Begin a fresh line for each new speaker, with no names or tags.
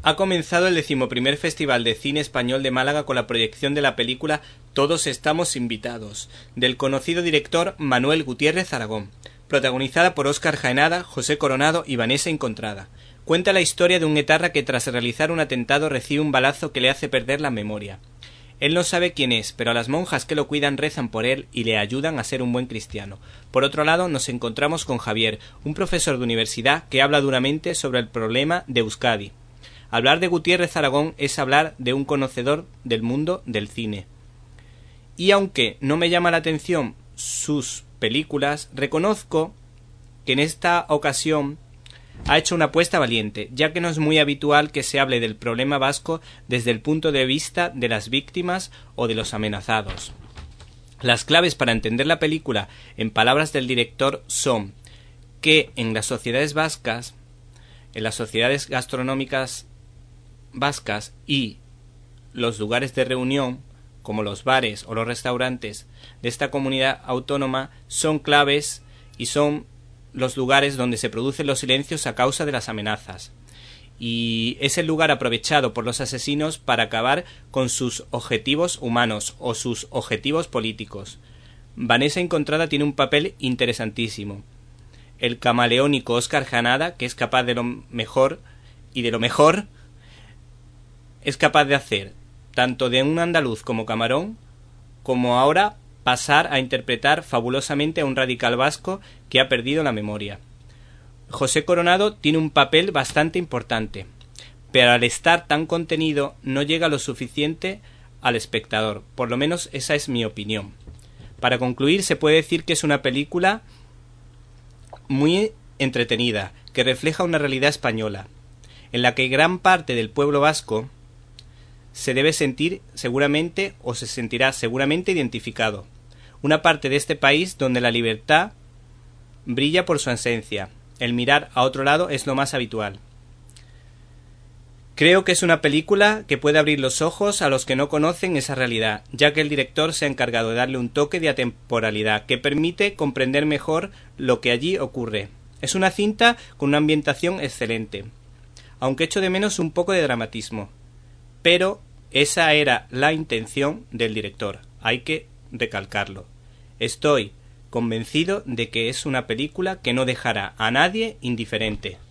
Ha comenzado el 11º Festival de Cine Español de Málaga con la proyección de la película Todos estamos invitados, del conocido director Manuel Gutiérrez Aragón, protagonizada por Óscar Jaenada, José Coronado y Vanessa Incontrada. Cuenta la historia de un etarra que tras realizar un atentado recibe un balazo que le hace perder la memoria. Él no sabe quién es, pero las monjas que lo cuidan rezan por él y le ayudan a ser un buen cristiano. Por otro lado, nos encontramos con Javier, un profesor de universidad que habla duramente sobre el problema de Euskadi. Hablar de Gutiérrez Aragón es hablar de un conocedor del mundo del cine. Y aunque no me llama la atención sus películas, reconozco que en esta ocasión ha hecho una apuesta valiente, ya que no es muy habitual que se hable del problema vasco desde el punto de vista de las víctimas o de los amenazados. Las claves para entender la película, en palabras del director, son que en las sociedades vascas, en las sociedades gastronómicas vascas y los lugares de reunión, como los bares o los restaurantes de esta comunidad autónoma, son claves y son los lugares donde se producen los silencios a causa de las amenazas. Y es el lugar aprovechado por los asesinos para acabar con sus objetivos humanos o sus objetivos políticos. Vanessa Incontrada tiene un papel interesantísimo. El camaleónico Óscar Jaenada, que es capaz de lo mejor y de lo mejor, es capaz de hacer tanto de un andaluz como Camarón, como ahora pasar a interpretar fabulosamente a un radical vasco que ha perdido la memoria. José Coronado tiene un papel bastante importante, pero al estar tan contenido no llega lo suficiente al espectador, por lo menos esa es mi opinión. Para concluir, se puede decir que es una película muy entretenida, que refleja una realidad española, en la que gran parte del pueblo vasco se debe sentir seguramente o se sentirá seguramente identificado. Una parte de este país donde la libertad brilla por su ausencia. El mirar a otro lado es lo más habitual. Creo que es una película que puede abrir los ojos a los que no conocen esa realidad, ya que el director se ha encargado de darle un toque de atemporalidad que permite comprender mejor lo que allí ocurre. Es una cinta con una ambientación excelente, aunque echo de menos un poco de dramatismo. Pero esa era la intención del director, hay que recalcarlo. Estoy convencido de que es una película que no dejará a nadie indiferente.